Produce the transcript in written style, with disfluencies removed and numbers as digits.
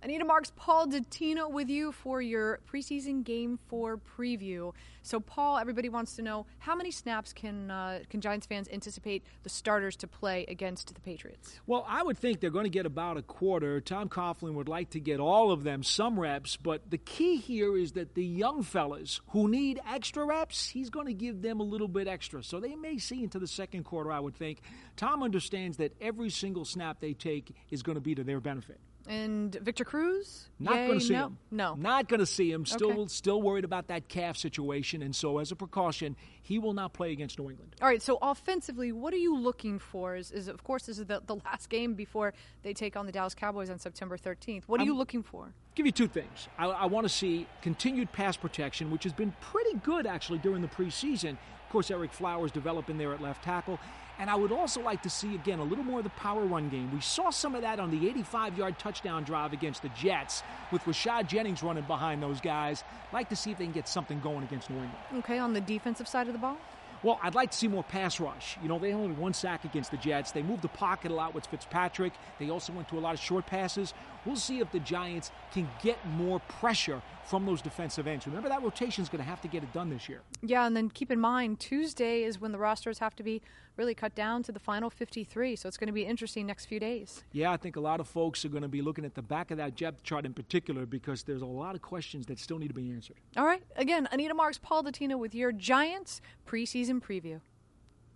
Anita Marks, Paul Dottino with you for your preseason Game 4 preview. So, Paul, everybody wants to know, how many snaps can Giants fans anticipate the starters to play against the Patriots? Well, I would think they're going to get about a quarter. Tom Coughlin would like to get all of them, some reps, but the key here is that the young fellas who need extra reps, he's going to give them a little bit extra. So they may see into the second quarter, I would think. Tom understands that every single snap they take is going to be to their benefit. And Victor Cruz? Not going to see him. No. Not going to see him. Okay. Still worried about that calf situation. And so as a precaution, he will not play against New England. All right, so offensively, what are you looking for? Of course, this is the last game before they take on the Dallas Cowboys on September 13th. What are you looking for? Give you two things. I want to see continued pass protection, which has been pretty good, actually, during the preseason. Of course, Eric Flowers developing there at left tackle. And I would also like to see, again, a little more of the power run game. We saw some of that on the 85-yard touchdown drive against the Jets with Rashad Jennings running behind those guys. I'd like to see if they can get something going against New England. Okay, on the defensive side of the ball? Well, I'd like to see more pass rush. You know, they only had one sack against the Jets. They moved the pocket a lot with Fitzpatrick. They also went to a lot of short passes. We'll see if the Giants can get more pressure from those defensive ends. Remember, that rotation is going to have to get it done this year. Yeah, and then keep in mind, Tuesday is when the rosters have to be really cut down to the final 53, so it's going to be interesting next few days. Yeah, I think a lot of folks are going to be looking at the back of that depth chart in particular because there's a lot of questions that still need to be answered. All right, again, Anita Marks, Paul Dottino with your Giants preseason preview.